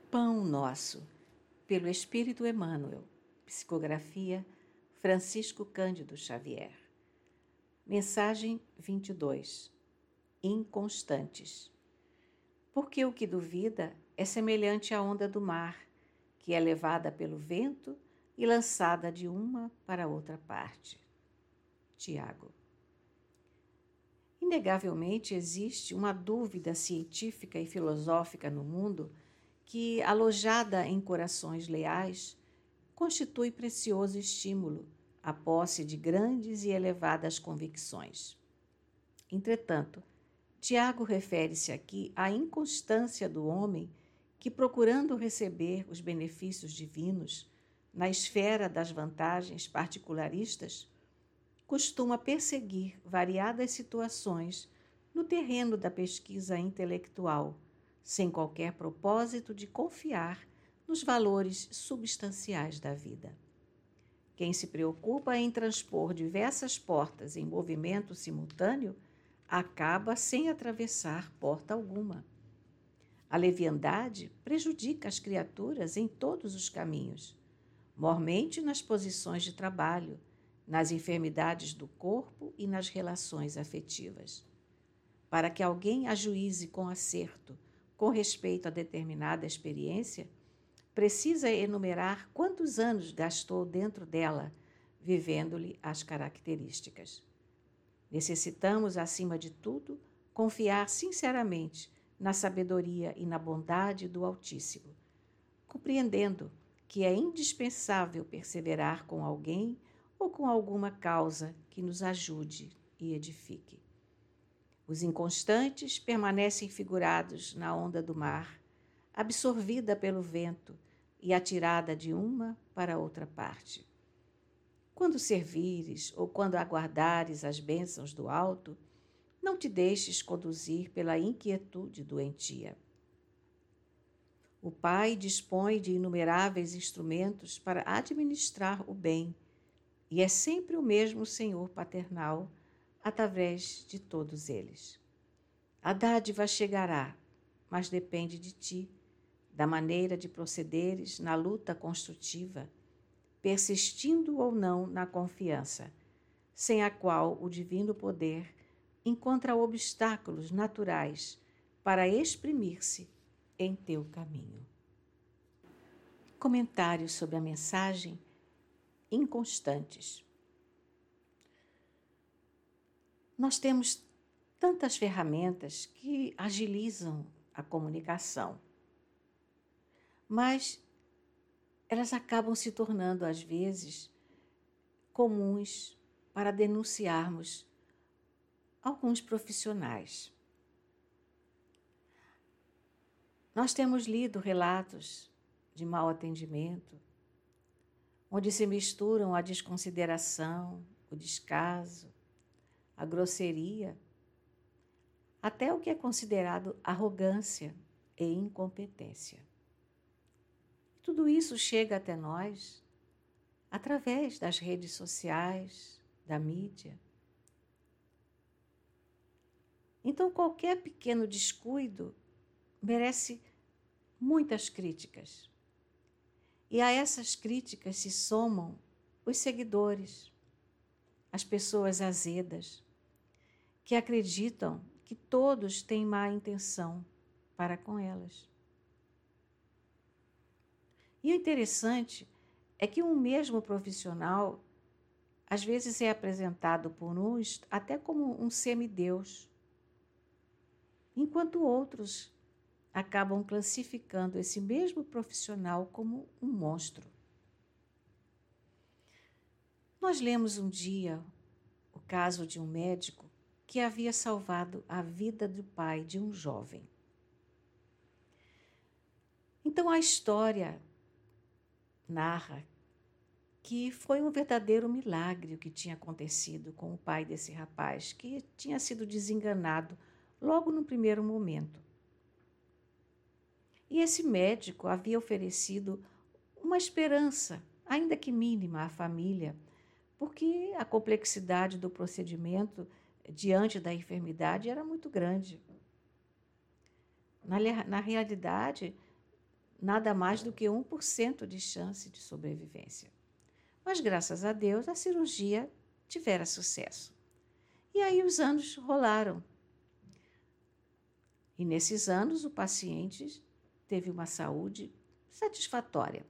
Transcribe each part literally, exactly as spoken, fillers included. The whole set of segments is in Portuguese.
Pão Nosso, pelo Espírito Emmanuel. Psicografia Francisco Cândido Xavier. Mensagem vinte e dois. Inconstantes. Porque o que duvida é semelhante à onda do mar, que é levada pelo vento e lançada de uma para outra parte. Tiago. Inegavelmente existe uma dúvida científica e filosófica no mundo que, alojada em corações leais, constitui precioso estímulo à posse de grandes e elevadas convicções. Entretanto, Tiago refere-se aqui à inconstância do homem que, procurando receber os benefícios divinos na esfera das vantagens particularistas, costuma perseguir variadas situações no terreno da pesquisa intelectual, sem qualquer propósito de confiar nos valores substanciais da vida. Quem se preocupa em transpor diversas portas em movimento simultâneo acaba sem atravessar porta alguma. A leviandade prejudica as criaturas em todos os caminhos, mormente nas posições de trabalho, nas enfermidades do corpo e nas relações afetivas. Para que alguém ajuize com acerto com respeito a determinada experiência, precisa enumerar quantos anos gastou dentro dela, vivendo-lhe as características. Necessitamos, acima de tudo, confiar sinceramente na sabedoria e na bondade do Altíssimo, compreendendo que é indispensável perseverar com alguém ou com alguma causa que nos ajude e edifique. Os inconstantes permanecem figurados na onda do mar, absorvida pelo vento e atirada de uma para outra parte. Quando servires ou quando aguardares as bênçãos do alto, não te deixes conduzir pela inquietude doentia. O Pai dispõe de inumeráveis instrumentos para administrar o bem, e é sempre o mesmo Senhor paternal através de todos eles. A dádiva chegará, mas depende de ti, da maneira de procederes na luta construtiva, persistindo ou não na confiança, sem a qual o divino poder encontra obstáculos naturais para exprimir-se em teu caminho. Comentário sobre a mensagem Inconstantes. Nós temos tantas ferramentas que agilizam a comunicação, mas elas acabam se tornando, às vezes, comuns para denunciarmos alguns profissionais. Nós temos lido relatos de mau atendimento, onde se misturam a desconsideração, o descaso, a grosseria, até o que é considerado arrogância e incompetência. Tudo isso chega até nós através das redes sociais, da mídia. Então, qualquer pequeno descuido merece muitas críticas. E a essas críticas se somam os seguidores, as pessoas azedas, que acreditam que todos têm má intenção para com elas. E o interessante é que um mesmo profissional às vezes é apresentado por uns até como um semideus, enquanto outros acabam classificando esse mesmo profissional como um monstro. Nós lemos um dia o caso de um médico que havia salvado a vida do pai de um jovem. Então a história narra que foi um verdadeiro milagre o que tinha acontecido com o pai desse rapaz, que tinha sido desenganado logo no primeiro momento. E esse médico havia oferecido uma esperança, ainda que mínima, à família, porque a complexidade do procedimento diante da enfermidade era muito grande. Na, na realidade, nada mais do que um por cento de chance de sobrevivência. Mas, graças a Deus, a cirurgia tivera sucesso. E aí os anos rolaram. E nesses anos o paciente teve uma saúde satisfatória.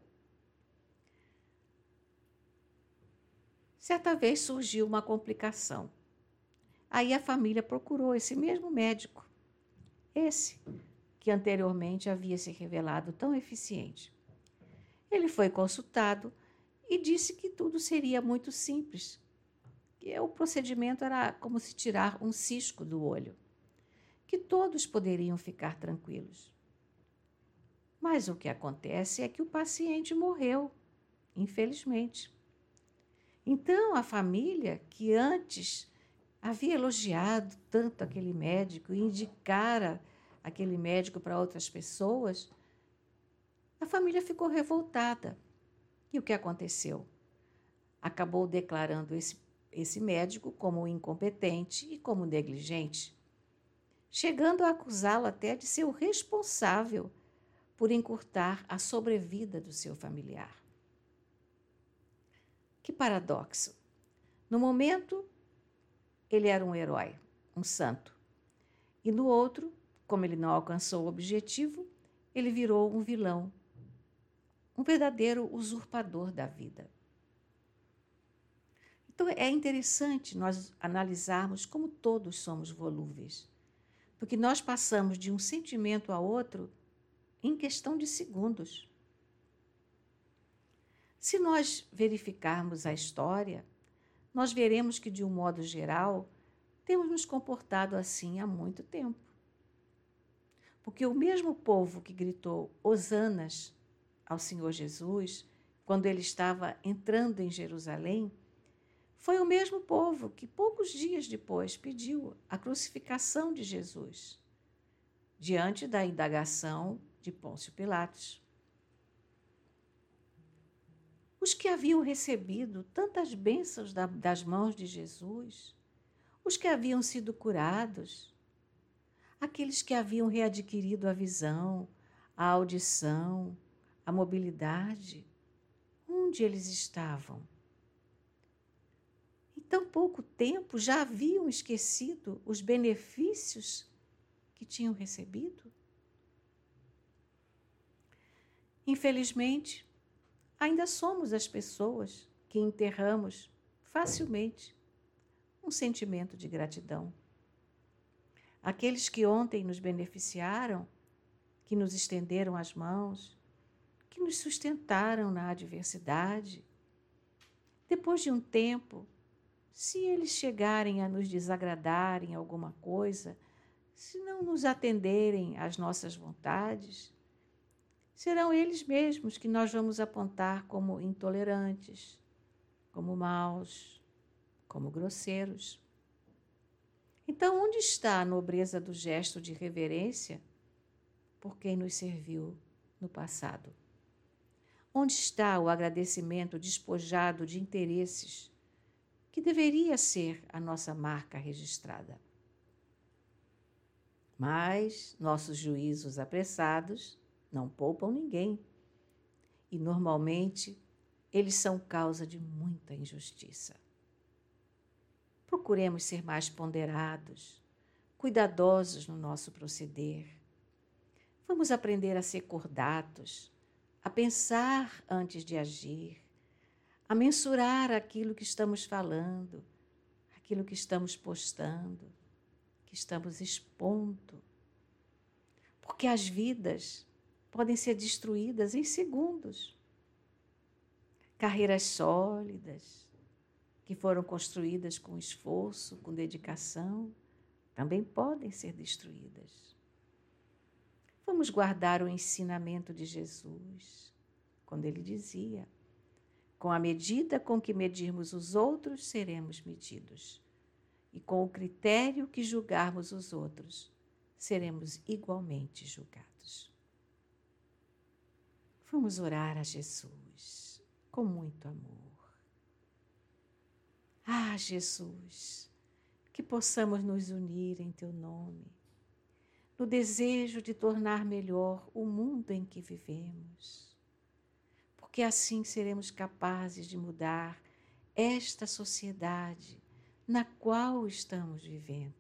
Certa vez surgiu uma complicação. Aí a família procurou esse mesmo médico, esse que anteriormente havia se revelado tão eficiente. Ele foi consultado e disse que tudo seria muito simples, que o procedimento era como se tirar um cisco do olho, que todos poderiam ficar tranquilos. Mas o que acontece é que o paciente morreu, infelizmente. Então, a família, que antes havia elogiado tanto aquele médico e indicara aquele médico para outras pessoas, a família ficou revoltada. E o que aconteceu? Acabou declarando esse, esse médico como incompetente e como negligente, chegando a acusá-lo até de ser o responsável por encurtar a sobrevida do seu familiar. Que paradoxo! No momento, ele era um herói, um santo. E no outro, como ele não alcançou o objetivo, ele virou um vilão, um verdadeiro usurpador da vida. Então, é interessante nós analisarmos como todos somos volúveis, porque nós passamos de um sentimento a outro em questão de segundos. Se nós verificarmos a história, nós veremos que, de um modo geral, temos nos comportado assim há muito tempo. Porque o mesmo povo que gritou hosanas ao Senhor Jesus, quando ele estava entrando em Jerusalém, foi o mesmo povo que poucos dias depois pediu a crucificação de Jesus, diante da indagação de Pôncio Pilatos. Os que haviam recebido tantas bênçãos da, das mãos de Jesus, os que haviam sido curados, aqueles que haviam readquirido a visão, a audição, a mobilidade, onde eles estavam? Em tão pouco tempo já haviam esquecido os benefícios que tinham recebido? Infelizmente, ainda somos as pessoas que enterramos facilmente um sentimento de gratidão. Aqueles que ontem nos beneficiaram, que nos estenderam as mãos, que nos sustentaram na adversidade, depois de um tempo, se eles chegarem a nos desagradar em alguma coisa, se não nos atenderem às nossas vontades, serão eles mesmos que nós vamos apontar como intolerantes, como maus, como grosseiros. Então, onde está a nobreza do gesto de reverência por quem nos serviu no passado? Onde está o agradecimento despojado de interesses que deveria ser a nossa marca registrada? Mas nossos juízos apressados não poupam ninguém e, normalmente, eles são causa de muita injustiça. Procuremos ser mais ponderados, cuidadosos no nosso proceder. Vamos aprender a ser cordatos, a pensar antes de agir, a mensurar aquilo que estamos falando, aquilo que estamos postando, que estamos expondo. Porque as vidas podem ser destruídas em segundos. Carreiras sólidas, que foram construídas com esforço, com dedicação, também podem ser destruídas. Vamos guardar o ensinamento de Jesus, quando ele dizia: com a medida com que medirmos os outros, seremos medidos. E com o critério que julgarmos os outros, seremos igualmente julgados. Vamos orar a Jesus com muito amor. Ah, Jesus, que possamos nos unir em Teu nome, no desejo de tornar melhor o mundo em que vivemos, porque assim seremos capazes de mudar esta sociedade na qual estamos vivendo.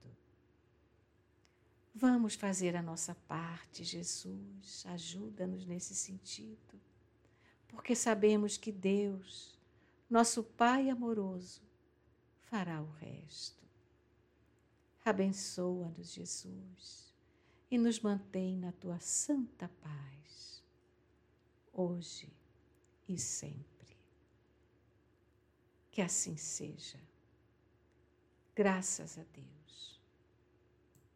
Vamos fazer a nossa parte, Jesus, ajuda-nos nesse sentido, porque sabemos que Deus, nosso Pai amoroso, fará o resto. Abençoa-nos, Jesus, e nos mantém na tua santa paz, hoje e sempre. Que assim seja. Graças a Deus.